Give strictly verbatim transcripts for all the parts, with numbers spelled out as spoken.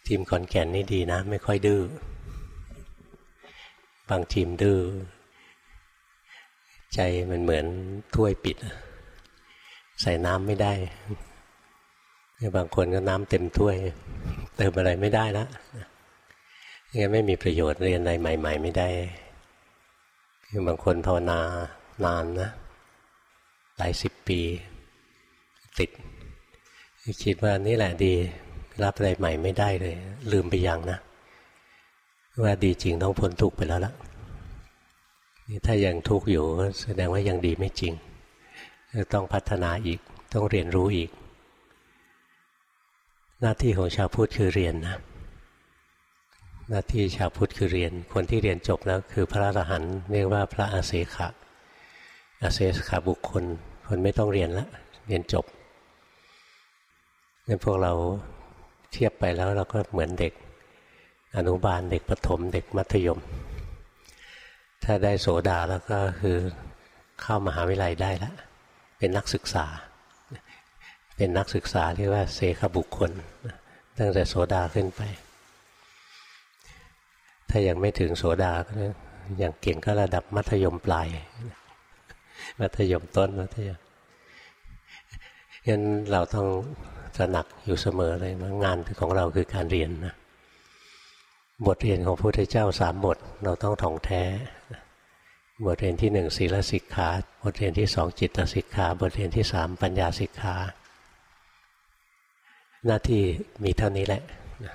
ทีมขอนแก่นนี่ดีนะไม่ค่อยดื้อบางทีมดื้อใจมันเหมือนถ้วยปิดใส่น้ำไม่ได้บางคนก็น้ำเต็มถ้วยเติมอะไรไม่ได้แล้วงั้นไม่มีประโยชน์เรียนอะไรใหม่ๆไม่ได้บางคนภาวนานานนะหลายสิบปีติดคิดว่านี่แหละดีรับอะไรใหม่ไม่ได้เลยลืมไปอย่างนะว่าดีจริงต้องพ้นทุกข์ไปแล้วล่ะนี่ถ้ายังทุกข์อยู่ก็แสดงว่ายังดีไม่จริงต้องพัฒนาอีกต้องเรียนรู้อีกหน้าที่ของชาวพุทธคือเรียนนะหน้าที่ชาวพุทธคือเรียนคนที่เรียนจบแล้วคือพระอรหันต์เรียกว่าพระอาเสขะอาเสขะบุคคลคนไม่ต้องเรียนแล้วเรียนจบงั้นพวกเราเทียบไปแล้วเราก็เหมือนเด็กอนุบาลเด็กประถมเด็กมัธยมถ้าได้โสดาแล้วก็คือเข้ามหาวิทยาลัยได้แล้วเป็นนักศึกษาเป็นนักศึกษาเรียกว่าเสขบุคคลตั้งแต่โสดาขึ้นไปถ้ายังไม่ถึงโสดาก็อย่างเก่งก็ระดับมัธยมปลายมัธยมต้นมัธยมงั้นเราต้องตระหนักอยู่เสมอเลยว่างานของเราคือการเรียนนะบทเรียนของพระพุทธเจ้าสามบทเราต้องท่องแท้บทเรียนที่หนึ่งศีลสิกขาบทเรียนที่สองจิตสิกขาบทเรียนที่สามปัญญาสิกขาหน้าที่มีเท่านี้แหละ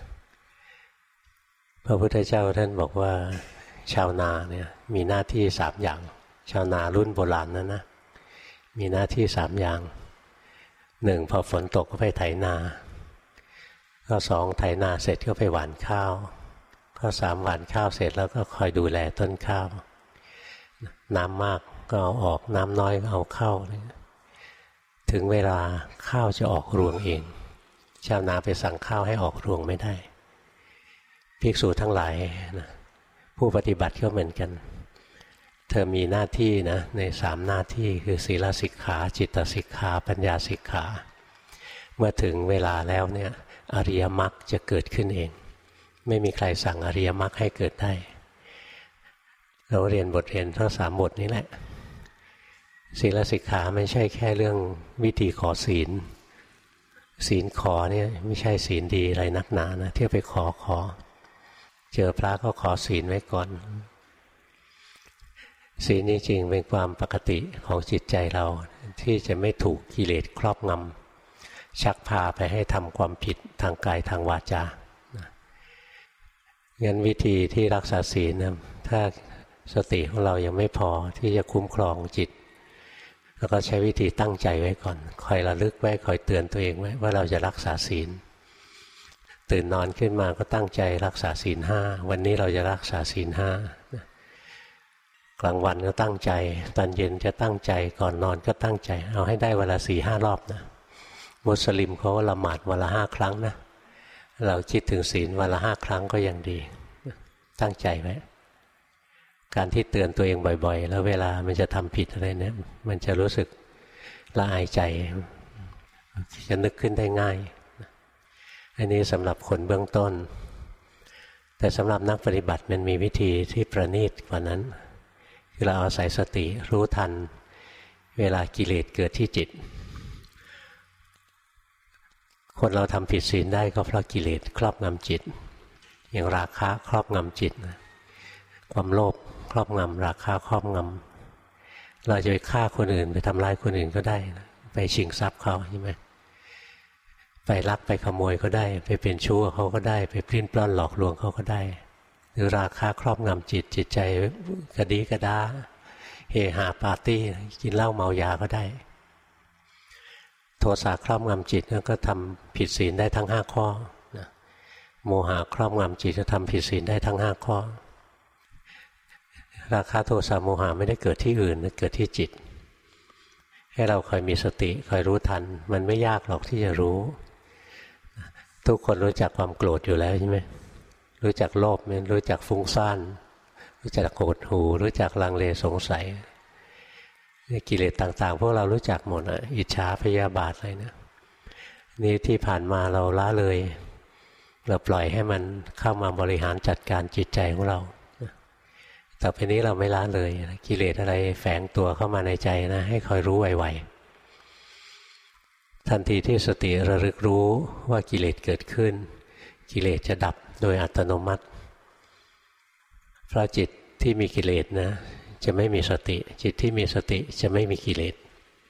พระพุทธเจ้าท่านบอกว่าชาวนาเนี่ยมีหน้าที่สามอย่างชาวนารุ่นโบราณนั้นนะมีหน้าที่สามอย่างหนึ่งพอฝนตกก็ไปไถนาข้อสองไถนาเสร็จก็ไปหว่านข้าวข้อสามหว่านข้าวเสร็จแล้วก็คอยดูแลต้นข้าวน้ำมากก็เอาออกน้ำน้อยก็เอาเข้าถึงเวลาข้าวจะออกรวงเองชาวนาไปสั่งข้าวให้ออกรวงไม่ได้ภิกษุทั้งหลายนะผู้ปฏิบัติก็เหมือนกันเธอมีหน้าที่นะในสามหน้าที่คือศีลสิกขาจิตสิกขาปัญญาสิกขาเมื่อถึงเวลาแล้วเนี่ยอริยมรรคจะเกิดขึ้นเองไม่มีใครสั่งอริยมรรคให้เกิดได้เราเรียนบทเรียนทั้งสามบทนี้แหละศีลสิกขาไม่ใช่แค่เรื่องวิธีขอศีลศีลขอเนี่ยไม่ใช่ศีลดีอะไรนักหนานะเที่ยวไปขอขอเจอพระก็ขอศีลไว้ก่อนศีลนี้จริงเป็นความปกติของจิตใจเราที่จะไม่ถูกกิเลสครอบงำชักพาไปให้ทำความผิดทางกายทางวาจางั้นวิธีที่รักษาศีลนะถ้าสติของเรายังไม่พอที่จะคุ้มครองจิตแล้วก็ใช้วิธีตั้งใจไว้ก่อนคอยระลึกไว้คอยเตือนตัวเองไว้ว่าเราจะรักษาศีลตื่นนอนขึ้นมาก็ตั้งใจรักษาศีลห้าวันนี้เราจะรักษาศีลห้ากลางวันก็ตั้งใจตอนเย็นจะตั้งใจก่อนนอนก็ตั้งใจเอาให้ได้วันละสี่ห้ารอบนะมุสลิมเขาละหมาดวันละห้าครั้งนะเราคิดถึงศีลวันละห้าครั้งก็ยังดีตั้งใจไว้การที่เตือนตัวเองบ่อยๆแล้วเวลามันจะทำผิดอะไรเนี่ยมันจะรู้สึกละอายใจจะนึกขึ้นได้ง่ายอันนี้สำหรับคนเบื้องต้นแต่สำหรับนักปฏิบัติมันมีวิธีที่ประณีตกว่านั้นคือเราอาศัยสติรู้ทันเวลากิเลสเกิดที่จิตคนเราทำผิดศีลได้ก็เพราะกิเลสครอบงำจิตอย่างราคะครอบงำจิตความโลภครอบงำราคะครอบงำเราจะไปฆ่าคนอื่นไปทำร้ายคนอื่นก็ได้ไปชิงทรัพย์เขาใช่ไหมไปลักไปขโมยก็ได้ไปเป็นชู้เขาก็ได้ไปปลิ้นปล้อนหลอกลวงเขาก็ได้หรือราคะครอบงำจิตจิตใจกระดีกระดาเฮฮาปาร์ตี้กินเหล้าเมายาก็ได้โทสะครอบงำจิตก็ทำผิดศีลได้ทั้งห้าข้อนะโมหะครอบงำจิตจะทำผิดศีลได้ทั้งห้าข้อราคะโทสะโมหะไม่ได้เกิดที่อื่นเกิดที่จิตให้เราคอยมีสติคอยรู้ทันมันไม่ยากหรอกที่จะรู้ทุกคนรู้จักความโกรธอยู่แล้วใช่ไหมรู้จักโลภไหมรู้จักฟุ้งซ่านรู้จักโกรธหูรู้จักลังเลสงสัยกิเลสต่างๆพวกเรารู้จักหมดอ่ะอิจฉาพยาบาทอะไรนะนี่ที่ผ่านมาเราละเลยเราปล่อยให้มันเข้ามาบริหารจัดการจิตใจของเราต่อไปนี้เราไม่ละเลยกิเลสอะไรแฝงตัวเข้ามาในใจนะให้คอยรู้ไวๆทันทีที่สติระลึกรู้ว่ากิเลสเกิดขึ้นกิเลสจะดับโดยอัตโนมัติเพราะจิตที่มีกิเลสนะจะไม่มีสติจิตที่มีสติจะไม่มีกิเลส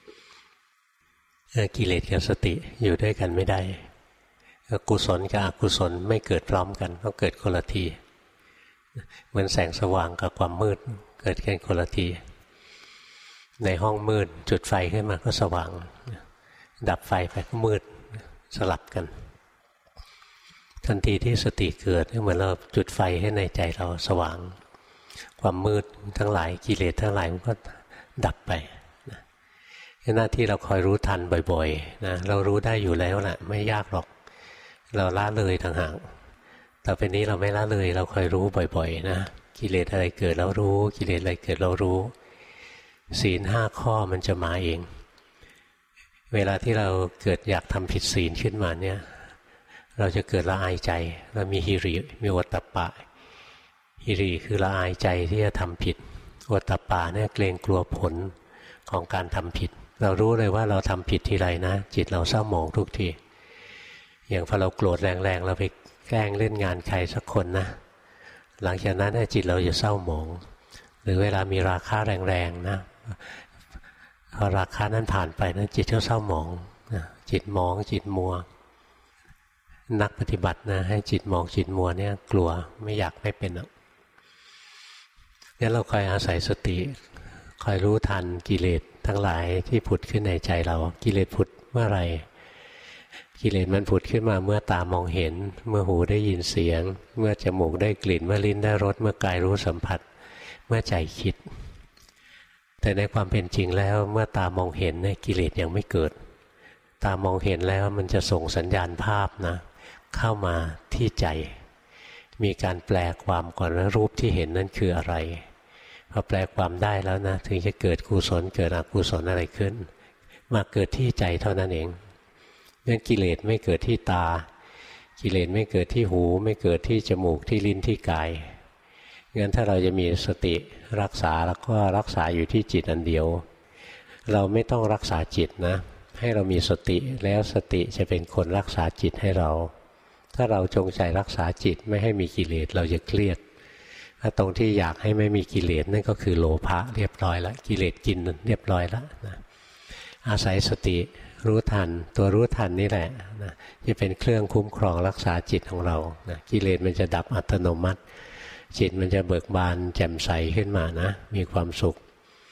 กิเลสกับสติอยู่ด้วยกันไม่ได้กุศลกับอกุศลไม่เกิดพร้อมกันต้องเกิดคนละทีเหมือนแสงสว่างกับความมืดเกิดกันคนละทีในห้องมืดจุดไฟขึ้นมาก็สว่างดับไฟไปก็มืดสลับกันทันทีที่สติเกิดเหมือนเราจุดไฟให้ในใจเราสว่างความมืดทั้งหลายกิเลสทั้งหลายมันก็ดับไปนะหน้าที่เราคอยรู้ทันบ่อยๆนะเรารู้ได้อยู่แล้วแหละไม่ยากหรอกเราละเลยต่างหากต่อไปนี้เราไม่ละเลยเราคอยรู้บ่อยๆนะกิเลสอะไรเกิดเรารู้กิเลสอะไรเกิดเรารู้ศีลห้าข้อมันจะมาเองเวลาที่เราเกิดอยากทำผิดศีลขึ้นมาเนี่ยเราจะเกิดละอายใจเรามีหิริมีโอตตัปปะหิริคือละอายใจที่จะทำผิดโอตตัปปะเนี่ยเกรงกลัวผลของการทำผิดเรารู้เลยว่าเราทำผิดทีไรนะจิตเราเศร้าหมองทุกทีอย่างพอเราโกรธแรงๆเราไปแกล้งเล่นงานใครสักคนนะหลังจากนั้นจิตเราจะเศร้าหมองหรือเวลามีราคะแรงๆนะพอราคะนั้นผ่านไปนะจิตก็เศร้าหมองจิตมองจิตมัวนักปฏิบัตินะให้จิตมองจิตมัวเนี่ยกลัวไม่อยากไม่เป็นหรอกงั้นเราคอยอาศัยสติคอยรู้ทันกิเลสทั้งหลายที่ผุดขึ้นในใจเรากิเลสผุดเมื่อไหร่กิเลสมันผุดขึ้นมาเมื่อตามองเห็นเมื่อหูได้ยินเสียงเมื่อจมูกได้กลิ่นเมื่อลิ้นได้รสเมื่อกายรู้สัมผัสเมื่อใจคิดแต่ในความเป็นจริงแล้วเมื่อตามองเห็นเนี่ยกิเลสยังไม่เกิดตามองเห็นแล้วมันจะส่งสัญญาณภาพนะเข้ามาที่ใจมีการแปลความก่อนว่ารูปที่เห็นนั่นคืออะไรพอแปลความได้แล้วนะถึงจะเกิดกุศลเกิดอกุศลอะไรขึ้นมาเกิดที่ใจเท่านั้นเองงั้นกิเลสไม่เกิดที่ตากิเลสไม่เกิดที่หูไม่เกิดที่จมูกที่ลิ้นที่กายงั้นถ้าเราจะมีสติรักษาแล้วก็รักษาอยู่ที่จิตอันเดียวเราไม่ต้องรักษาจิตนะให้เรามีสติแล้วสติจะเป็นคนรักษาจิตให้เราถ้าเราจงใจรักษาจิตไม่ให้มีกิเลสเราจะเครียดถ้าตรงที่อยากให้ไม่มีกิเลสนั่นก็คือโลภะเรียบร้อยแล้วกิเลสกินเรียบร้อยแล้วนะอาศัยสติรู้ทันตัวรู้ทันนี่แหละนะจะเป็นเครื่องคุ้มครองรักษาจิตของเรานะกิเลสมันจะดับอัตโนมัติจิตมันจะเบิกบานแจ่มใสขึ้นมานะมีความสุข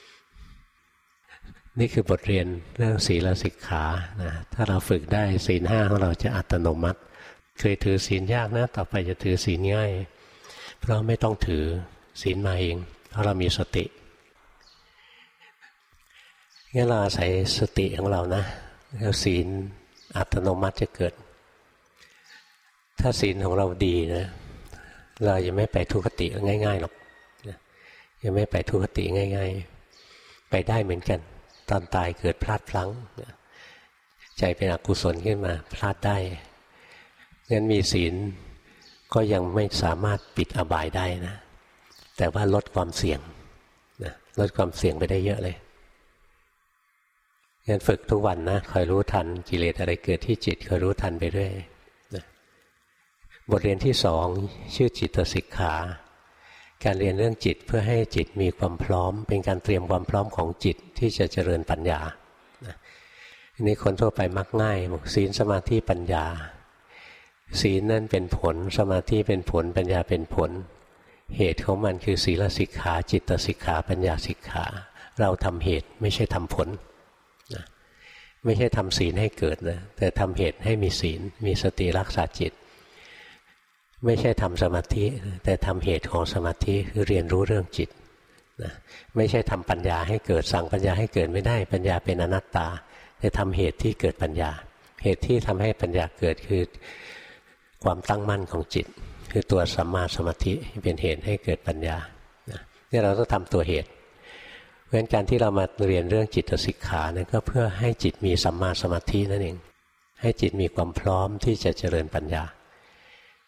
นี่คือบทเรียนเรื่องศีลสิกขานะถ้าเราฝึกได้ศีลห้าของเราจะอัตโนมัติเคยถือศีลยากนะต่อไปจะถือศีลง่ายเพราะไม่ต้องถือศีลมาเองเพราะเรามีสติงั้นเราอาศัยสติของเรานะแล้วศีลอัตโนมัติจะเกิดถ้าศีลของเราดีนะเราจะไม่ไปทุกขติง่ายๆหรอกจะไม่ไปทุกขติง่ายๆไปได้เหมือนกันตอนตายเกิดพลาดพลั้งใจเป็นอกุศลขึ้นมาพลาดได้งั้นมีศีลก็ยังไม่สามารถปิดอบายได้นะแต่ว่าลดความเสี่ยงนะลดความเสี่ยงไปได้เยอะเลยงั้นฝึกทุกวันนะคอยรู้ทันกิเลสอะไรเกิดที่จิตคอยรู้ทันไปเรื่อยนะบทเรียนที่สองชื่อจิตสิกขาการเรียนเรื่องจิตเพื่อให้จิตมีความพร้อมเป็นการเตรียมความพร้อมของจิตที่จะเจริญปัญญานะนี่คนทั่วไปมักง่ายศีลสมาธิปัญญาศีลนั่นเป็นผลสมาธิเป็นผลปัญญาเป็นผลเหตุของมันคือศีลสิกขาจิตสิกขาปัญญาสิกขาเราทำเหตุไม่ใช่ทำผลนะไม่ใช่ทำศีลให้เกิดนะแต่ทำเหตุให้มีศีลมีสติรักษาจิตไม่ใช่ทำสมาธิแต่ทำเหตุของสมาธิคือเรียนรู้เรื่องจิตนะไม่ใช่ทำปัญญาให้เกิดสั่งปัญญาให้เกิดไม่ได้ปัญญาเป็นอนัตตาแต่ทำเหตุที่เกิดปัญญาเหตุที่ทำให้ปัญญาเกิดคือความตั้งมั่นของจิตคือตัวสัมมาสมาธิเป็นเหตุให้เกิดปัญญานี่เราต้องทำตัวเหตุเพราะฉะนั้นการที่เรามาเรียนเรื่องจิตสิกขานั้นก็เพื่อให้จิตมีสัมมาสมาธินั่นเองให้จิตมีความพร้อมที่จะเจริญปัญญา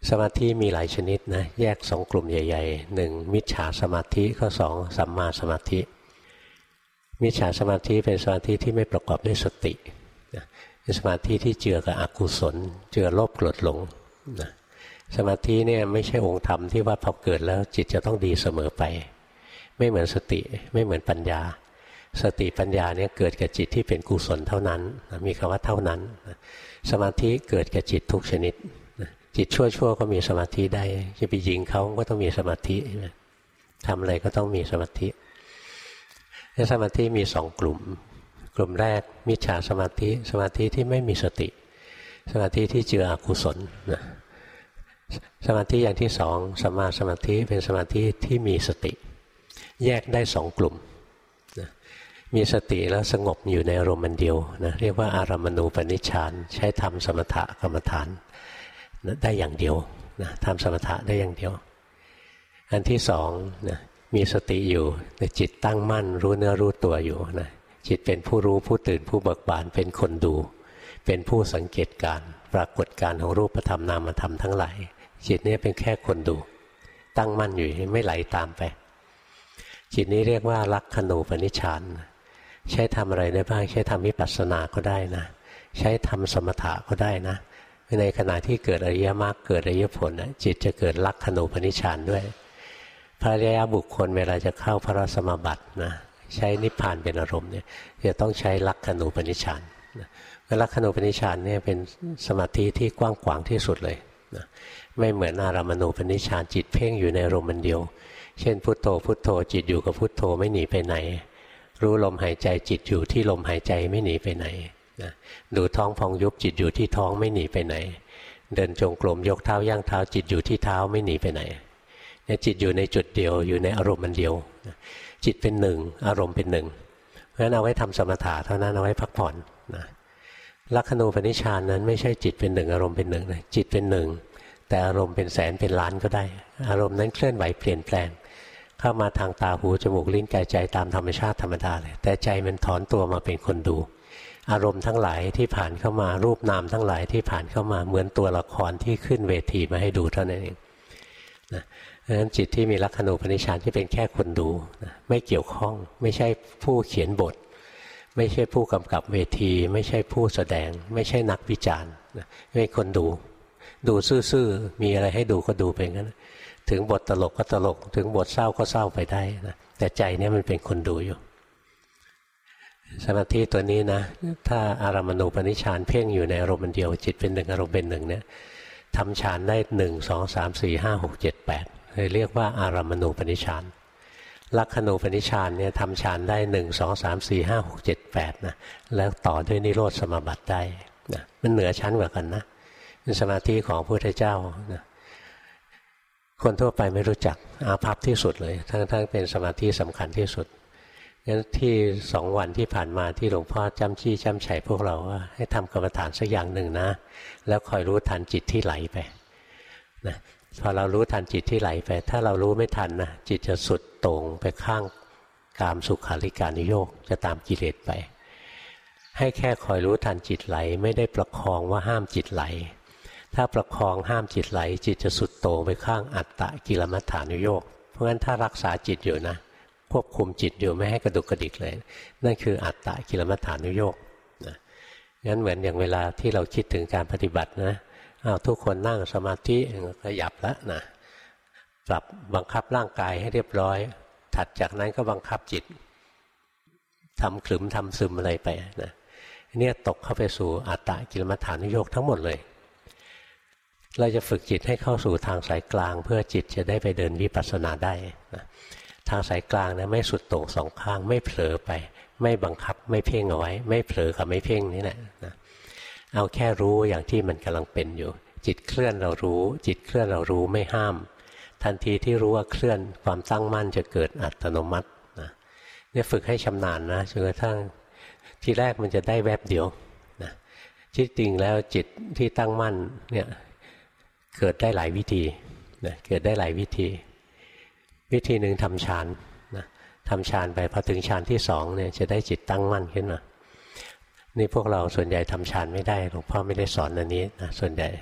สมาธิมีหลายชนิดนะแยกสองกลุ่มใหญ่ๆหนึ่งมิจฉาสมาธิข้อสองสัมมาสมาธิมิจฉาสมาธิเป็นสมาธิที่ไม่ประกอบด้วยสติเป็นสมาธิที่เจือกับอกุศลเจือโลภโกรธหลงนะสมาธิเนี่ยไม่ใช่องค์ธรรมที่ว่าพอเกิดแล้วจิตจะต้องดีเสมอไปไม่เหมือนสติไม่เหมือนปัญญาสติปัญญาเนี่ยเกิดกับจิตที่เป็นกุศลเท่านั้นมีคำว่าเท่านั้นสมาธิเกิดกับจิตทุกชนิดจิตชั่วๆก็มีสมาธิได้จะไปยิงเขาก็ต้องมีสมาธิทำอะไรก็ต้องมีสมาธิและสมาธิมีสองกลุ่มกลุ่มแรกมิจฉาสมาธิสมาธิที่ไม่มีสติสมาธิที่เจืออกุศลนะสมาธิอย่างที่สองสัมมาสมาธิเป็นสมาธิที่มีสติแยกได้สองกลุ่มนะมีสติแล้วสงบอยู่ในอารมณ์เดียวนะเรียกว่าอารามณูปนิชฌานใช้ทำสมถกรรมฐานนะได้อย่างเดียวนะทำสมถะได้อย่างเดียวอันที่สองนะมีสติอยู่แต่จิตตั้งมั่นรู้เนื้อรู้ตัวอยู่นะจิตเป็นผู้รู้ผู้ตื่นผู้เบิกบานเป็นคนดูเป็นผู้สังเกตการปรากฏการของรูปธรรมนามธรรมทั้งหลายจิตนี้เป็นแค่คนดูตั้งมั่นอยู่ไม่ไหลตามไปจิตนี้เรียกว่าลักขณูปนิชฌานใช้ทำอะไรได้บ้างใช้ทำวิปัสสนาก็ได้นะใช้ทำสมถะก็ได้นะในขณะที่เกิดอริยมรรคเกิดอริยผลจิตจะเกิดลักขณูปนิชฌานด้วยพระอริยบุคคลเวลาจะเข้าพระสมาบัตินะใช้นิพพานเป็นอารมณ์เนี่ยจะต้องใช้ลักขณูปนิชฌานลักขณูปนิชฌานเนี่ยเป็นสมาธิที่กว้างขวางที่สุดเลยนะไม่เหมือนอารามณูปนิชฌานจิตเพ่งอยู่ในอารมณ์เดียวเช่นพุทโธพุทโธจิตอยู่กับพุทโธไม่หนีไปไหนรู้ลมหายใจจิตอยู่ที่ลมหายใจไม่หนีไปไหนนะดูท้องพองยุบจิตอยู่ที่ท้องไม่หนีไปไหนเดินจงกรมยกเท้าย่างเท้าจิตอยู่ที่เท้าไม่หนีไปไหนเนี่ยจิตอยู่ในจุดเดียวอยู่ในอารมณ์เดียวนะจิตเป็นหนึ่งอารมณ์เป็นหนึ่งเพราะฉะนั้นเอาไว้ทำสมถะเท่านั้นเอาไว้พักผ่อนนะลักขณูปนิชฌานนั้นไม่ใช่จิตเป็นหนึ่งอารมณ์เป็นหนึ่งนะจิตเป็นหนึ่งแต่อารมณ์เป็นแสนเป็นล้านก็ได้อารมณ์นั้นเคลื่อนไหวเปลี่ยนแปลงเข้ามาทางตาหูจมูกลิ้นกายใจตามธรรมชาติธรรมดาเลยแต่ใจมันถอนตัวมาเป็นคนดูอารมณ์ทั้งหลายที่ผ่านเข้ามารูปนามทั้งหลายที่ผ่านเข้ามาเหมือนตัวละครที่ขึ้นเวทีมาให้ดูเท่านั้นเองนะดังนั้นจิตที่มีลักขณูปนิชฌานที่เป็นแค่คนดูนะไม่เกี่ยวข้องไม่ใช่ผู้เขียนบทไม่ใช่ผู้กำกับเวทีไม่ใช่ผู้แสดงไม่ใช่นักวิจารณ์นะไม่คนดูดูซื่อๆมีอะไรให้ดูก็ดูไปงั้นถึงบทตลกก็ตลกถึงบทเศร้าก็เศร้าไปได้นะแต่ใจเนี่ยมันเป็นคนดูอยู่สมาธิตัวนี้นะถ้าอารามณูปนิชฌานเพ่งอยู่ในอารมณ์เดียวจิตเป็นหนึ่งอารมณ์เป็นหนึ่งเนี่ยทำฌานได้หนึ่งสองสามสี่ห้าหกเจ็ดแปดเลยเรียกว่าอารามณูปนิชฌานลักขณูปนิชฌานเนี่ยทำฌานได้หนึ่งสองสามสี่ห้าหกเจ็ดแปดนะแล้วต่อด้วยนิโรธสมาบัติได้นะมันเหนือชั้นกว่ากันนะเป็นสมาธิของพระพุทธเจ้านะคนทั่วไปไม่รู้จักอาภัพที่สุดเลยทั้งๆเป็นสมาธิสำคัญที่สุดงั้นที่สองวันที่ผ่านมาที่หลวงพ่อจำชี้จำชัยพวกเราว่าให้ทำกรรมฐานสักอย่างหนึ่งนะแล้วคอยรู้ทันจิตที่ไหลไปนะพอเรารู้ทันจิตที่ไหลไปถ้าเรารู้ไม่ทันนะจิตจะสุดโต่งไปข้างกามสุขาริการนิโยคจะตามกิเลสไปให้แค่คอยรู้ทันจิตไหลไม่ได้ประคองว่าห้ามจิตไหลถ้าประคองห้ามจิตไหลจิตจะสุดโต่งไปข้างอัตตกิลมัฏฐานุโยคเพราะงั้นถ้ารักษาจิตอยู่นะควบคุมจิตอยู่ไม่ให้กระดุกกระดิกเลยนั่นคืออัตตกิลมัฏฐานุโยคนะงั้นเหมือนอย่างเวลาที่เราคิดถึงการปฏิบัตินะอ้าวทุกคนนั่งสมาธิขยับแล้วนะปรับบังคับร่างกายให้เรียบร้อยถัดจากนั้นก็บังคับจิตทำขลุ่มทำซึมอะไรไปนะเนี่ยตกเข้าไปสู่อัตตกิลมัฏฐานุโยคทั้งหมดเลยเราจะฝึกจิตให้เข้าสู่ทางสายกลางเพื่อจิตจะได้ไปเดินวิปัสสนาได้นะทางสายกลางนะไม่สุดโต่งสองข้างไม่เผลอไปไม่บังคับไม่เพ่งเอาไว้ไม่เผลอกับไม่เพ่งนี่แหละนะเอาแค่รู้อย่างที่มันกำลังเป็นอยู่จิตเคลื่อนเรารู้จิตเคลื่อนเรารู้ไม่ห้ามทันทีที่รู้ว่าเคลื่อนความตั้งมั่นจะเกิดอัตโนมัตินะเนี่ยฝึกให้ชำนาญนะจนกระทั่งทีแรกมันจะได้แวบเดียวนะที่จริงแล้วจิตที่ตั้งมั่นเนี่ยเกิดได้หลายวิธีนะเกิดได้หลายวิธีวิธีหนึ่งทำฌานนะทำฌานไปพอถึงฌานที่สองเนี่ยจะได้จิตตั้งมั่นขึ้นมานี่พวกเราส่วนใหญ่ทำฌานไม่ได้หลวงพ่อไม่ได้สอนอันนี้นะส่วนใหญ่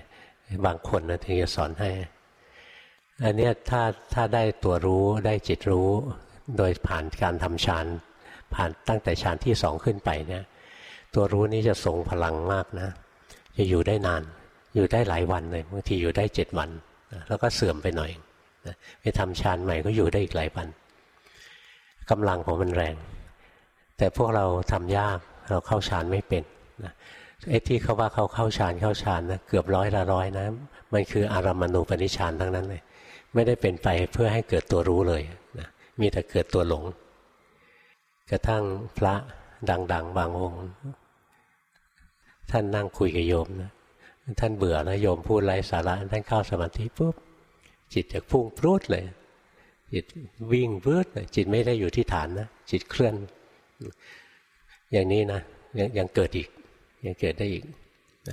บางคนนะถึงจะสอนให้อันนี้ถ้าถ้าได้ตัวรู้ได้จิตรู้โดยผ่านการทำฌานผ่านตั้งแต่ฌานที่สองขึ้นไปเนี่ยตัวรู้นี้จะทรงพลังมากนะจะอยู่ได้นานอยู่ได้หลายวันเลยบางทีอยู่ได้เจ็ดวันแล้วก็เสื่อมไปหน่อยไปทำฌานใหม่ก็อยู่ได้อีกหลายวันกำลังของมันแรงแต่พวกเราทำยากเราเข้าฌานไม่เป็นนะไอ้ที่เขาว่าเขาเข้าฌานเข้าฌานนะเกือบร้อยละร้อยนะมันคืออารัมมณูปนิชฌานทั้งนั้นเลยไม่ได้เป็นไปเพื่อให้เกิดตัวรู้เลยนะมีแต่เกิดตัวหลงกระทั่งพระดังๆบางองค์ท่านนั่งคุยกับโยมนะท่านเบื่อนะโยมพูดไร้สาระท่านเข้าสมาธิปุ๊บจิตจะพุ่งพรวดเลยจิตวิ่งพรวดเลยจิตไม่ได้อยู่ที่ฐานนะจิตเคลื่อนอย่างนี้นะยังยังเกิดอีกยังเกิดได้อีกนะ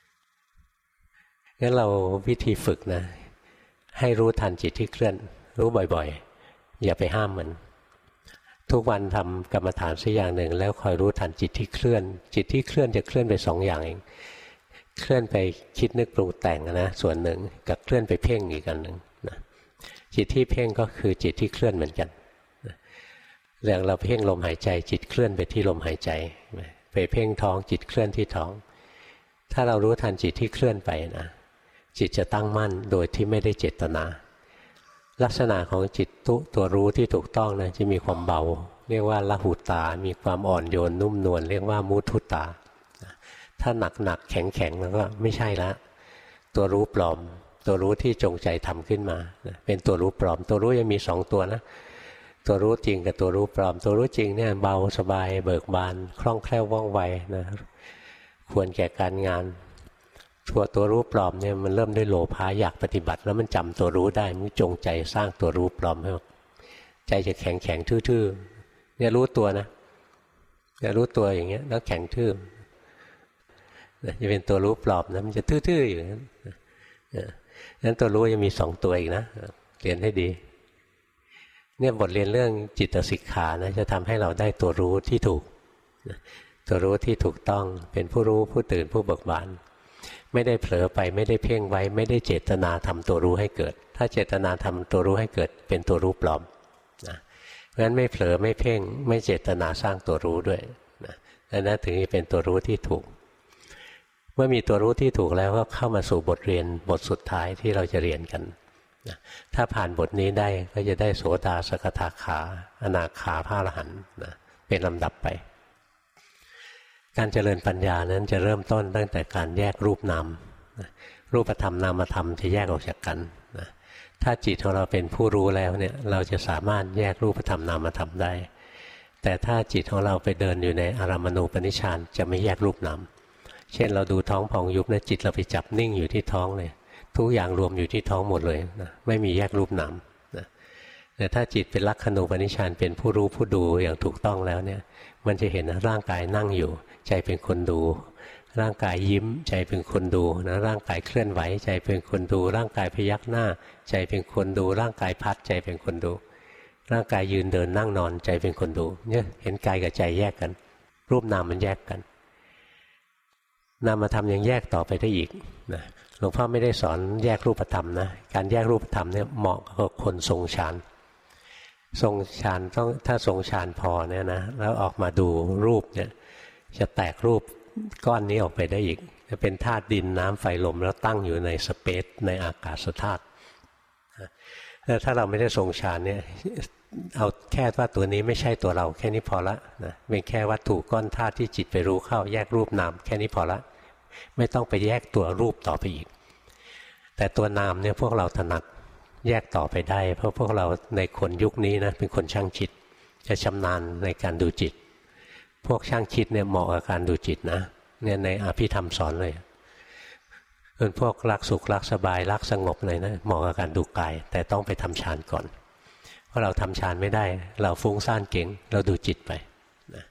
งั้นเราวิธีฝึกนะให้รู้ทันจิตที่เคลื่อนรู้บ่อยๆอย่าไปห้ามมันทุกวันทำกรรมฐานสักอย่างหนึ่งแล้วคอยรู้ทันจิตที่เคลื่อนจิตที่เคลื่อนจะเคลื่อนไปสองอย่างเองเคลื่อนไปคิดนึกปรุงแต่งนะส่วนหนึ่งกับเคลื่อนไปเพ่งอีกอันหนึ่งนะจิตที่เพ่งก็คือจิตที่เคลื่อนเหมือนกันนะอย่างเราเพ่งลมหายใจจิตเคลื่อนไปที่ลมหายใจไปเพ่งท้องจิตเคลื่อนที่ท้องถ้าเรารู้ทันจิตที่เคลื่อนไปนะจิตจะตั้งมั่นโดยที่ไม่ได้เจตนาลักษณะของจิตตุตัวรู้ที่ถูกต้องนะจะมีความเบาเรียกว่าละหุตามีความอ่อนโยนนุ่มนวลเรียกว่ามุทุตาถ้าหนักหนักแข็งแข็งแล้วก็ไม่ใช่ละตัวรู้ปลอมตัวรู้ที่จงใจทำขึ้นมาเป็นตัวรู้ปลอมตัวรู้ยังมีสองตัวนะตัวรู้จริงกับตัวรู้ปลอมตัวรู้จริงเนี่ยเบาสบายเบิกบานคล่องแคล่วว่องไวนะควรแก่การงานตัวตัวรู้ปลอมเนี่ยมันเริ่มด้วยโลภะอยากปฏิบัติแล้วมันจำตัวรู้ได้มันจงใจสร้างตัวรู้ปลอมให้ใจจะแข็งแข็งทื่อๆเนี่ยรู้ตัวนะเนี่ยรู้ตัวอย่างเงี้ยแล้วแข็งทื่อจะเป็นตัวรู้ปลอมนะมันจะทื่อๆอยู่นั้นนั้นตัวรู้ยังมีสองตัวอีกนะเรียนให้ดีเนี่ยบทเรียนเรื่องจิตสิกขานะจะทำให้เราได้ตัวรู้ที่ถูกตัวรู้ที่ถูกต้องเป็นผู้รู้ผู้ตื่นผู้เบิกบานไม่ได้เผลอไปไม่ได้เพ่งไว้ไม่ได้เจตนาทำตัวรู้ให้เกิดถ้าเจตนาทำตัวรู้ให้เกิดเป็นตัวรู้ปลอมนะเพราะฉะนั้นไม่เผลอไม่เพ่งไม่เจตนาสร้างตัวรู้ด้วยนะนั่นถึงจะเป็นตัวรู้ที่ถูกเมื่อมีตัวรู้ที่ถูกแล้วก็เข้ามาสู่บทเรียนบทสุดท้ายที่เราจะเรียนกันนะถ้าผ่านบทนี้ได้ก็จะได้โสดาสกทาขาอนาคาพระอรหันต์นะเป็นลำดับไปการเจริญปัญญานั้นจะเริ่มต้นตั้งแต่การแยกรูปนามรูปธรรมนามธรรมจะแยกออกจากกันนะถ้าจิตของเราเป็นผู้รู้แล้วเนี่ยเราจะสามารถแยกรูปธรรมนามธรรมได้แต่ถ้าจิตของเราไปเดินอยู่ในอารัมมณูปนิชฌานจะไม่แยกรูปนามเช่นเราดูท้องพองยุบนะจิตเราไปจับนิ่งอยู่ที่ท้องเลยทุกอย่างรวมอยู่ที่ท้องหมดเลยนะไม่มีแยกรูปนามนะแต่ถ้าจิตเป็นลักขณูปนิชฌานเป็นผู้รู้ผู้ดูอย่างถูกต้องแล้วเนี่ยมันจะเห็นนะร่างกายนั่งอยู่ใจเป็นคนดูร่างกายยิ้มใจเป็นคนดูนะร่างกายเคลื่อนไหวใจเป็นคนดูร่างกายพยักหน้าใจเป็นคนดูร่างกายพัดใจเป็นคนดูร่างกายยืนเดินนั่งนอนใจเป็นคนดูเนี่ยเห็นกายกับใจแยกกันรูปนามมันแยกกันนามธรรมยังแยกต่อไปได้อีกนะหลวงพ่อไม่ได้สอนแยกรูปธรรมนะการแยกรูปธรรมเนี่ยเหมาะกับคนทรงฌานทรงฌานต้องถ้าทรงฌานพอเนี่ยนะแล้วออกมาดูรูปเนี่ยจะแตกรูปก้อนนี้ออกไปได้อีกจะเป็นธาตุดินน้ำไฟลมแล้วตั้งอยู่ในสเปซในอากาศธาตุแล้วถ้าเราไม่ได้ทรงฌานเนี่ยเอาแค่ว่าตัวนี้ไม่ใช่ตัวเราแค่นี้พอละนะเป็นแค่วัตถุก้อนธาตุที่จิตไปรู้เข้าแยกรูปนามแค่นี้พอละไม่ต้องไปแยกตัวรูปต่อไปอีกแต่ตัวนามเนี่ยพวกเราถนัดแยกต่อไปได้เพราะพวกเราในคนยุคนี้นะเป็นคนช่างจิตจะชำนาญในการดูจิตพวกช่างคิดเนี่ยเหมาะกับการดูจิตนะเนี่ยในอภิธรรมสอนเลยส่วนพวกรักสุขรักสบายรักสงบเลยนะเหมาะกับการดูกายแต่ต้องไปทำฌานก่อนเพราะเราทำฌานไม่ได้เราฟุ้งซ่านเก่งเราดูจิตไปนะ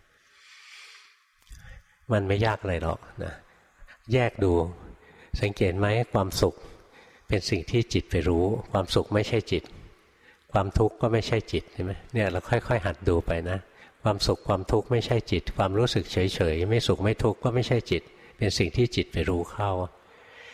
มันไม่ยากอะไรหรอกนะแยกดูสังเกตไหมความสุขเป็นสิ่งที่จิตไปรู้ความสุขไม่ใช่จิตความทุกข์ก็ไม่ใช่จิตใช่ไหมเนี่ยเราค่อยๆหัดดูไปนะความสุขความทุกข์ไม่ใช่จิตความรู้สึกเฉยๆไม่สุขไม่ทุกข์ก็ไม่ใช่จิตเป็นสิ่งที่จิตไปรู้เข้า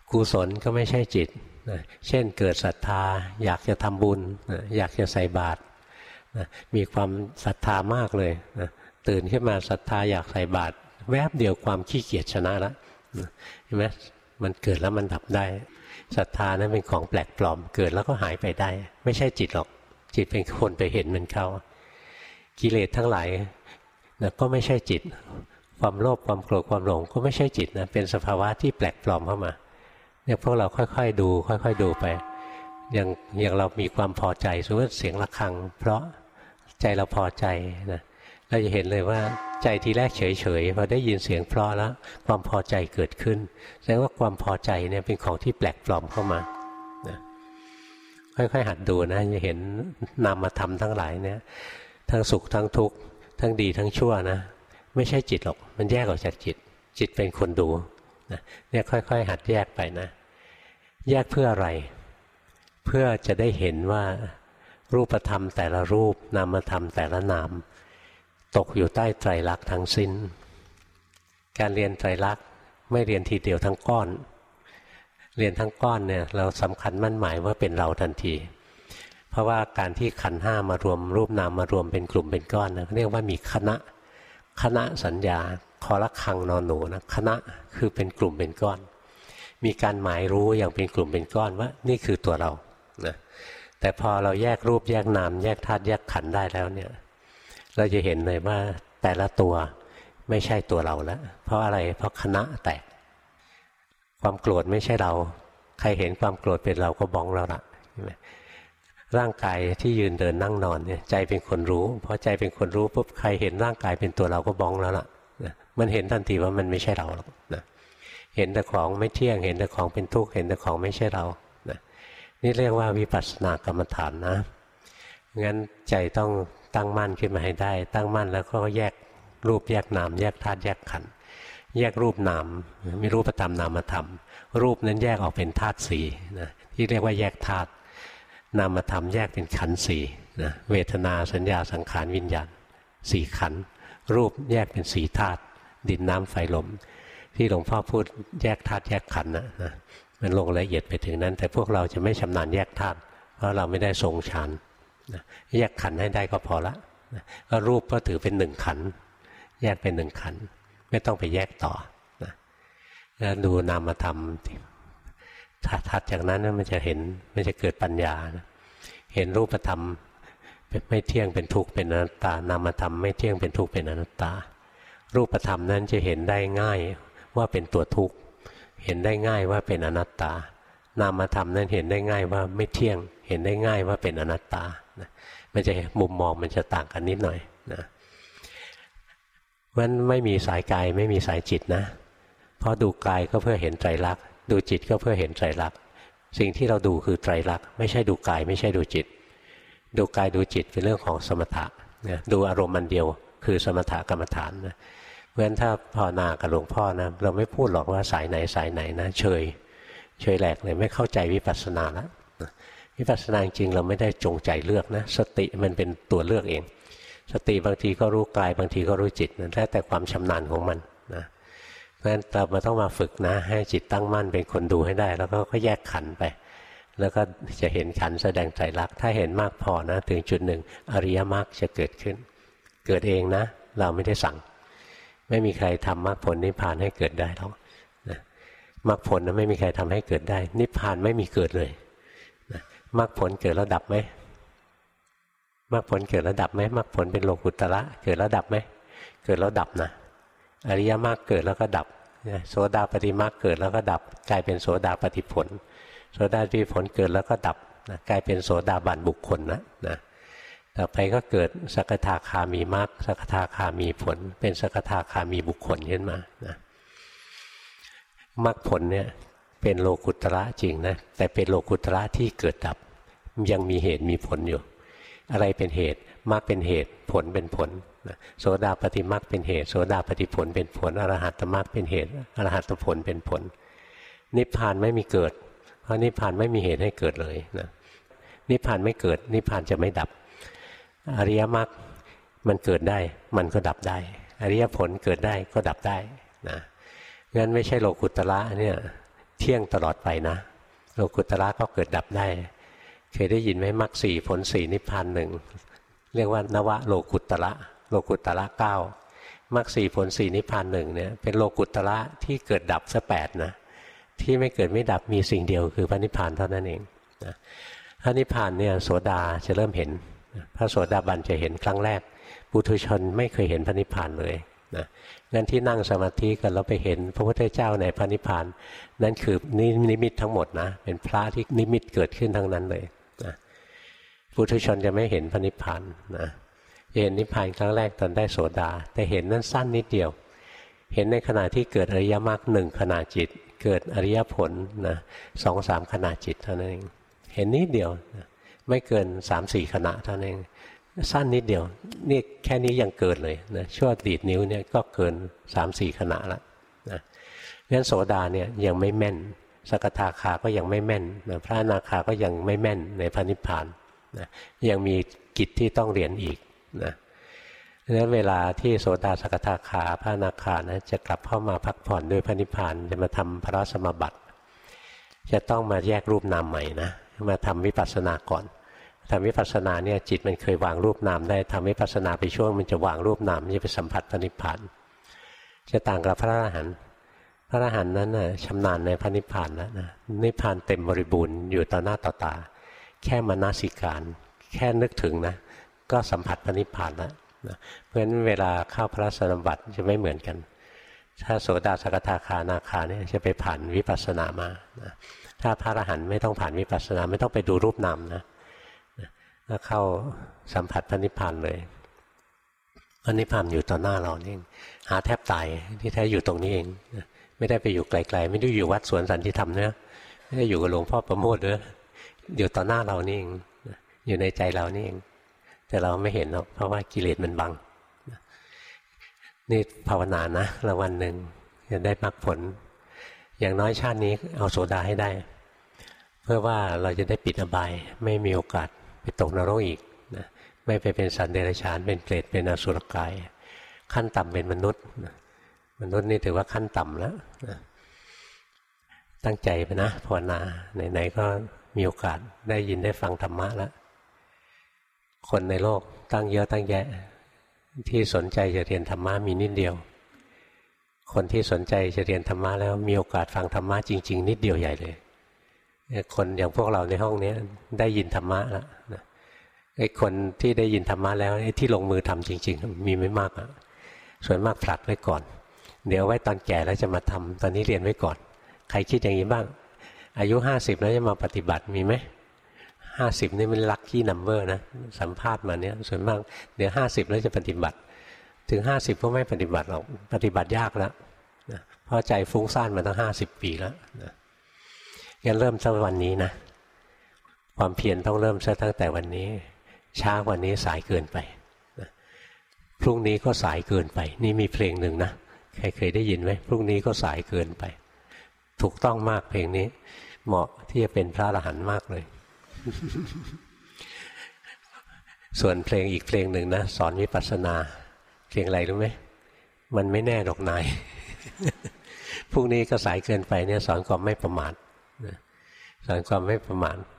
กุศลก็ไม่ใช่จิตนะเช่นเกิดศรัทธาอยากจะทำบุญนะอยากจะใส่บาตรนะมีความศรัทธามากเลยนะตื่นขึ้นมาศรัทธาอยากใส่บาตรแวบเดียวความขี้เกียจชนะแล้วนะเห็นไหมมันเกิดแล้วมันดับได้ศรัทธานั้นเป็นของแปลกปลอมเกิดแล้วก็หายไปได้ไม่ใช่จิตหรอกจิตเป็นคนไปเห็นมันเข้ากิเลสทั้งหลายนะก็ไม่ใช่จิตความโลภความโกรธความหลงก็ไม่ใช่จิตนะเป็นสภาวะที่แปลกปลอมเข้ามาเนี่ยพวกเราค่อยๆดูค่อยๆดูไปอย่างอย่างเรามีความพอใจสมมติเสียงระฆังเพราะใจเราพอใจนะเราจะเห็นเลยว่าใจทีแรกเฉยๆพอได้ยินเสียงเพราะแล้วความพอใจเกิดขึ้นแสดงว่าความพอใจเนี่ยเป็นของที่แปลกปลอมเข้ามานะค่อยๆหัดดูนะจะเห็นนามธรรมทั้งหลายเนี่ยทั้งสุขทั้งทุกข์ทั้งดีทั้งชั่วนะไม่ใช่จิตหรอกมันแยกออกจากจิตจิตเป็นคนดูนะเนี่ยค่อยๆหัดแยกไปนะแยกเพื่ออะไรเพื่อจะได้เห็นว่ารูปธรรมแต่ละรูปนามธรรมแต่ละนามตกอยู่ใต้ไตรลักษณ์ทั้งสิ้นการเรียนไตรลักษณ์ไม่เรียนทีเดียวทั้งก้อนเรียนทั้งก้อนเนี่ยเราสำคัญมั่นหมายว่าเป็นเราทันทีเพราะว่าการที่ขันธ์ห้ามารวมรูปนามมารวมเป็นกลุ่มเป็นก้อนนะเรียกว่ามีคณะคณะสัญญาคอละคังนอนหนูนะคณะคือเป็นกลุ่มเป็นก้อนมีการหมายรู้อย่างเป็นกลุ่มเป็นก้อนว่านี่คือตัวเรานะแต่พอเราแยกรูปแยกนามแยกธาตุแยกขันธ์ได้แล้วเนี่ยเราจะเห็นเลยว่าแต่ละตัวไม่ใช่ตัวเราแล้วเพราะอะไรเพราะคณะแตกความโกรธไม่ใช่เราใครเห็นความโกรธเป็นเราก็บ้องแล้วล่ะร่างกายที่ยืนเดินนั่งนอนเนี่ยใจเป็นคนรู้พอใจเป็นคนรู้ปุ๊บใครเห็นร่างกายเป็นตัวเราก็บ้องแล้วล่ะมันเห็นทันทีว่ามันไม่ใช่เราหรอกนะเห็นแต่ของไม่เที่ยงเห็นแต่ของเป็นทุกข์เห็นแต่ของไม่ใช่เรานะนี่เรียกว่าวิปัสสนากรรมฐานนะงั้นใจต้องตั้งมั่นขึ้นมาให้ได้ตั้งมั่นแล้วก็แยกรูปแยกนามแยกธาตุแยกขันธ์แยกรูปนามมีรูปธรรมนามธรรมรูปนั้นแยกออกเป็นธาตุสี่นะที่เรียกว่าแยกธาตุนามธรรมแยกเป็นขันธ์สี่นะเวทนาสัญญาสังขารวิญญาณสี่ขันธ์รูปแยกเป็นสี่ธาตุดินน้ำไฟลมที่หลวงพ่อพูดแยกธาตุแยกขันธ์นะนะมันลงละเอียดไปถึงนั้นแต่พวกเราจะไม่ชำนาญแยกธาตุเพราะเราไม่ได้ทรงฌานนะแยกขันธ์ให้ได้ก็พอละนะก็รูปก็ถือเป็นหนึ่งขันธ์แยกเป็นหนึ่งขันธ์ไม่ต้องไปแยกต่อนะแล้วดูนามธรรมถัดจากนั้นมันจะเห็นมันจะเกิดปัญญานะเห็นรูปธรรมไม่เที่ยงเป็นทุกข์เป็นอนัตตานามธรรมไม่เที่ยงเป็นทุกข์เป็นอนัตตารูปธรรมนั้นจะเห็นได้ง่ายว่าเป็นตัวทุกข์เห็นได้ง่ายว่าเป็นอนัตตานามธรรมนั้นเห็นได้ง่ายว่าไม่เที่ยงเห็นได้ง่ายว่าเป็นอนัตตานะมันจะมุมมองมันจะต่างกันนิดหน่อยนะมันไม่มีสายกายไม่มีสายจิตนะเพราะดูกายก็เพื่อเห็นไตรลักษณ์ดูจิตก็เพื่อเห็นไตรลักษณ์สิ่งที่เราดูคือไตรลักษณ์ไม่ใช่ดูกายไม่ใช่ดูจิตดูกายดูจิตเป็นเรื่องของสมถะนะดูอารมณ์มันเดียวคือสมถกรรมฐานนะเพราะฉะนั้นถ้าภาวนากับหลวงพ่อนะเราไม่พูดหรอกว่าสายไหนสายไหนนะเฉยเฉยแหลกเลยไม่เข้าใจวิปัสสนาแล้ววิปัสสนาจริงเราไม่ได้จงใจเลือกนะสติมันเป็นตัวเลือกเองสติบางทีก็รู้กายบางทีก็รู้จิตนั่นแล้วแต่ความชำนาญของมันนะเพราะฉะนั้นเรามาต้องมาฝึกนะให้จิตตั้งมั่นเป็นคนดูให้ได้แล้วก็แยกขันธ์ไปแล้วก็จะเห็นขันธ์แสดงไตรลักษณ์ถ้าเห็นมากพอนะถึงจุดหนึ่งอริยมรรคจะเกิดขึ้นเกิดเองนะเราไม่ได้สั่งไม่มีใครทำมรรคผลนิพพานให้เกิดได้หรอกนะมรรคผลนะไม่มีใครทำให้เกิดได้นิพพานไม่มีเกิดเลยนะมรรคผลเกิดแล้วดับไหมมรรคผลเกิดแล้วดับไหมมรรคผลเป็นโลกุตระเกิดแล้วดับไหมเกิดแล้วดับนะอริยมรรคเกิดแล้วก็ดับโสดาปัตติมรรคเกิดแล้วก็ดับกลายเป็นโสดาปัตติผลโสดาปัตติผลเกิดแล้วก็ดับนะกลายเป็นโสดาบันบุคคลนะนะต่อไปก็เกิดสกทาคามีมรรคสกทาคามีผลเป็นสกทาคามีบุคคลขึ้นมานะมรรคผลเนี่ยเป็นโลกุตระจริงนะแต่เป็นโลกุตระที่เกิดดับยังมีเหตุมีผลอยู่อะไรเป็นเหตุมรรคเป็นเหตุผลเป็นผลโสดาปัตติมรรคเป็นเหตุโสดาปัตติผลเป็นผลอรหัตตมรรคเป็นเหตุอรหัตตผลเป็นผลนิพพานไม่มีเกิดเพราะนิพพานไม่มีเหตุให้เกิดเลยนะนิพพานไม่เกิดนิพพานจะไม่ดับอริยมรรคมันเกิดได้มันก็ดับได้อริยผลเกิดได้ก็ดับได้นะงั้นไม่ใช่โลกุตระเนี่ยเที่ยงตลอดไปนะโลกุตระก็เกิดดับได้เคยได้ยินไหมมรรคสี่ผลสี่นิพพานหนึ่งเรียกว่านวโลกุตระโลกุตระเก้ามรรคสี่ผลสี่นิพพานหนึ่งเนี่ยเป็นโลกุตระที่เกิดดับซะแปดนะที่ไม่เกิดไม่ดับมีสิ่งเดียวคือพระนิพพานเท่านั้นเองนะพระนิพพานเนี่ยโสดาจะเริ่มเห็นพระโสดาบันจะเห็นครั้งแรกปุถุชนไม่เคยเห็นพระนิพพานเลยนะงั้นที่นั่งสมาธิกันแล้วไปเห็นพระพุทธเจ้าในพระนิพพานนั่นคือนิมิตทั้งหมดนะเป็นพระที่นิมิตเกิดขึ้นทั้งนั้นเลยนะปุถุชนจะไม่เห็นพระนิพพานนะจะเห็นนิพพานครั้งแรกตอนได้โสดาแต่เห็นนั้นสั้นนิดเดียวเห็นในขณะที่เกิดอริยมรรคหนึ่งขณะจิตเกิดอริยผลนะสองสามขณะจิตเท่านั้นเองเห็นนิดเดียวนะไม่เกินสามสี่ขณะเท่านั้นเองสั้นนิดเดียวนี่แค่นี้ยังเกินเลยนะชั่วดีดนิ้วเนี่ยก็เกินสามสี่ขณะละนะงั้นโสดาเนี่ยยังไม่แม่นสกทาคาก็ยังไม่แม่นนะพระอนาคาก็ยังไม่แม่นในพระนิพพานนะยังมีกิจที่ต้องเรียนอีกนะดังนั้นเวลาที่โสดาสกทาคาพระอนาคานะจะกลับเข้ามาพักผ่อนด้วยพระนิพพานจะมาทำพระสมบัติจะต้องมาแยกรูปนามใหม่นะมาทำวิปัสสนาก่อนทำวิปัสสนาเนี่ยจิตมันเคยวางรูปนามได้ทำวิปัสสนาไปช่วงมันจะวางรูปนามมันจะไปสัมผัสพระนิพพานจะต่างกับพระอรหันต์พระอรหันต์นั้นน่ะชำนาญในพระนิพพานแล้วนะนิพพานเต็มบริบูรณ์อยู่ต่อหน้าต่อตาแค่มนสิการแค่นึกถึงนะก็สัมผัสพระนิพพานแล้วนะเพราะฉะนั้นเวลาเข้าพระสมบัติจะไม่เหมือนกันถ้าโสดาสกทาคานาคาเนี่ยจะไปผ่านวิปัสสนามานะถ้าพระอรหันต์ไม่ต้องผ่านวิปัสสนาไม่ต้องไปดูรูปนามนะแล้วเข้าสัมผัสพระนิพพานเลยพระนิพพานอยู่ต่อหน้าเราเองหาแทบตายที่แท้อยู่ตรงนี้เองไม่ได้ไปอยู่ไกลๆไม่ได้อยู่วัดสวนสันติธรรมเนี่ยไม่ได้อยู่กับหลวงพ่อประโมทด้วยอยู่ต่อหน้าเรานี่เองอยู่ในใจเรานี่เองแต่เราไม่เห็นหรอกเพราะว่ากิเลสมันบังนี่ภาวนานะละวันหนึ่งจะได้มรรคผลอย่างน้อยชาตินี้เอาโสดาให้ได้เพื่อว่าเราจะได้ปิดอบายไม่มีโอกาสไปตกนรกอีกนะไม่ไปเป็นสัตว์เดรัจฉานเป็นเปรตเป็นอสุรกายขั้นต่ำเป็นมนุษย์นะมนุษย์นี่ถือว่าขั้นต่ำแล้วนะตั้งใจไปนะภาวนาไหนๆก็มีโอกาสได้ยินได้ฟังธรรมะแล้วคนในโลกตั้งเยอะตั้งแยะที่สนใจจะเรียนธรรมะมีนิดเดียวคนที่สนใจจะเรียนธรรมะแล้วมีโอกาสฟังธรรมะจริงๆนิดเดียวใหญ่เลยคนอย่างพวกเราในห้องนี้ได้ยินธรรมะแล้วนะไอ้คนที่ได้ยินธรรมะแล้วไอ้ที่ลงมือทำจริงๆมีไม่มากอ่ะส่วนมากผลัดไว้ก่อนเดี๋ยวไว้ตอนแก่แล้วจะมาทำตอนนี้เรียนไว้ก่อนใครคิดอย่างนี้บ้างอายุห้าสิบแล้วจะมาปฏิบัติมีไหมห้าสิบนี่มันลัคกี้นัมเบอร์นะสัมภาษณ์มาเนี้ยส่วนมากเดี๋ยวห้าสิบแล้วจะปฏิบัติถึงห้าสิบก็ไม่ปฏิบัติหรอกปฏิบัติยากแล้วนะเพราะใจฟุ้งซ่านมาตั้งห้าสิบปีแล้วนะงั้นเริ่มตั้งวันนี้นะความเพียรต้องเริ่มซะตั้งแต่วันนี้ช้ากว่านี้สายเกินไปนะพรุ่งนี้ก็สายเกินไปนี่มีเพลงหนึ่งนะใครเคยได้ยินไหมพรุ่งนี้ก็สายเกินไปถูกต้องมากเพลงนี้เหมาะที่จะเป็นพระอรหันต์มากเลย ส่วนเพลงอีกเพลงหนึ่งนะสอนวิปัสสนาเพลงอะไรรู้ไหมมันไม่แน่หรอกนาย พรุ่งนี้ก็สายเกินไปเนี่ยสอนความไม่ประมาทสอนความไม่ประมาท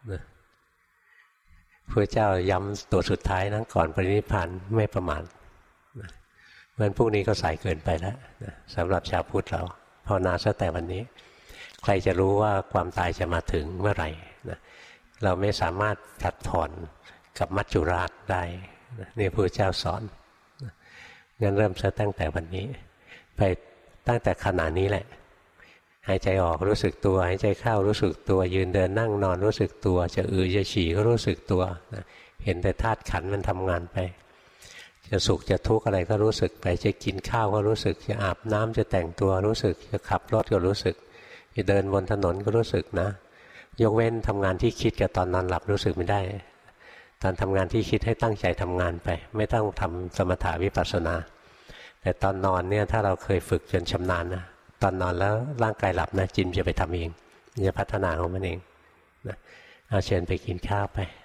พระเจ้าย้ำตัวสุดท้ายนะก่อนปรินิพพานไม่ประมาทเพราะฉะนั้นพรุ่งนี้ก็สายเกินไปแล้วสำหรับชาวพุทธเราภาวนาซะแต่วันนี้ใครจะรู้ว่าความตายจะมาถึงเมื่อไหร่นะเราไม่สามารถผลัดผ่อนกับมัจจุราชได้นี่พระเจ้าสอนงั้นเริ่มซะตั้งแต่วันนี้ไปตั้งแต่ขณะนี้แหละหายใจออกรู้สึกตัวหายใจเข้ารู้สึกตัวยืนเดินนั่งนอนรู้สึกตัวจะอือจะฉี่ก็รู้สึกตัวนะเห็นแต่ธาตุขันธ์มันทำงานไปจะสุขจะทุกข์อะไรก็รู้สึกไปจะกินข้าวก็รู้สึกจะอาบน้ำจะแต่งตัวรู้สึกจะขับรถก็รู้สึกจะเดินบนถนนก็รู้สึกนะยกเว้นทำงานที่คิดกับตอนนอนหลับรู้สึกไม่ได้ตอนทำงานที่คิดให้ตั้งใจทำงานไปไม่ต้องทำสมถะวิปัสสนาแต่ตอนนอนเนี่ยถ้าเราเคยฝึกจนชำนาญนะตอนนอนแล้วร่างกายหลับนะจิตจะไปทำเองจะพัฒนาของมันเองนะเอาเชิญไปกินข้าวไป